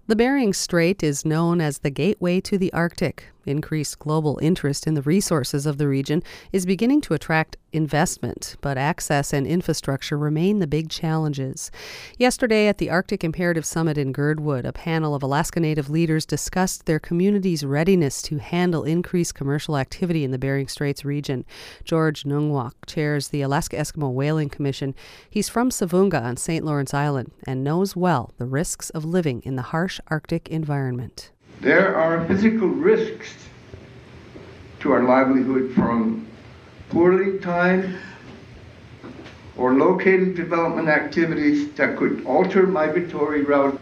The Bering Strait is known as the gateway to the Arctic. Increased global interest in the resources of the region is beginning to attract investment, but access and infrastructure remain the big challenges. Yesterday at the Arctic Imperative Summit in Girdwood, a panel of Alaska Native leaders discussed their community's readiness to handle increased commercial activity in the Bering Straits region. George Nungwak chairs the Alaska Eskimo Whaling Commission. He's from Savunga on St. Lawrence Island and knows well the risks of living in the harsh Arctic environment. There are physical risks to our livelihood from poorly timed or located development activities that could alter migratory routes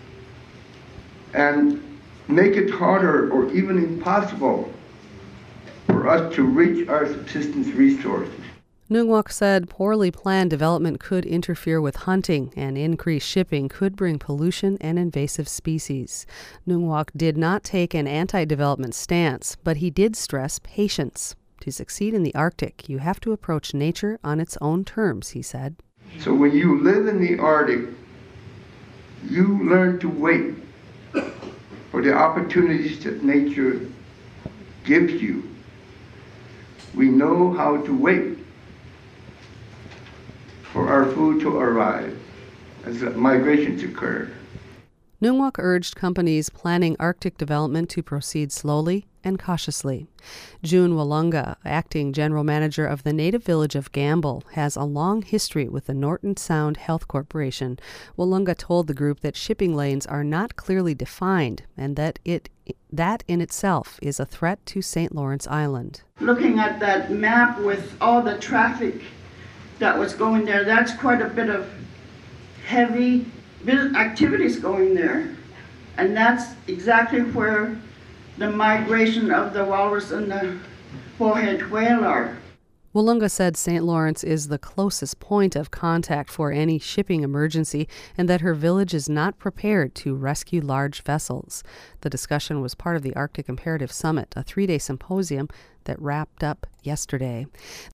and make it harder or even impossible for us to reach our subsistence resources. Nungwak said poorly planned development could interfere with hunting, and increased shipping could bring pollution and invasive species. Nungwak did not take an anti-development stance, but he did stress patience. To succeed in the Arctic, you have to approach nature on its own terms, he said. So when you live in the Arctic, you learn to wait for the opportunities that nature gives you. We know how to wait for our food to arrive as migrations occur. Nungwak urged companies planning Arctic development to proceed slowly and cautiously. June Walunga, acting general manager of the native village of Gamble, has a long history with the Norton Sound Health Corporation. Walunga told the group that shipping lanes are not clearly defined and that in itself is a threat to St. Lawrence Island. Looking at that map with all the traffic that was going there, that's quite a bit of heavy activities going there. And that's exactly where the migration of the walrus and the forehead whale are. Walunga said St. Lawrence is the closest point of contact for any shipping emergency and that her village is not prepared to rescue large vessels. The discussion was part of the Arctic Imperative Summit, a 3-day symposium that wrapped up yesterday.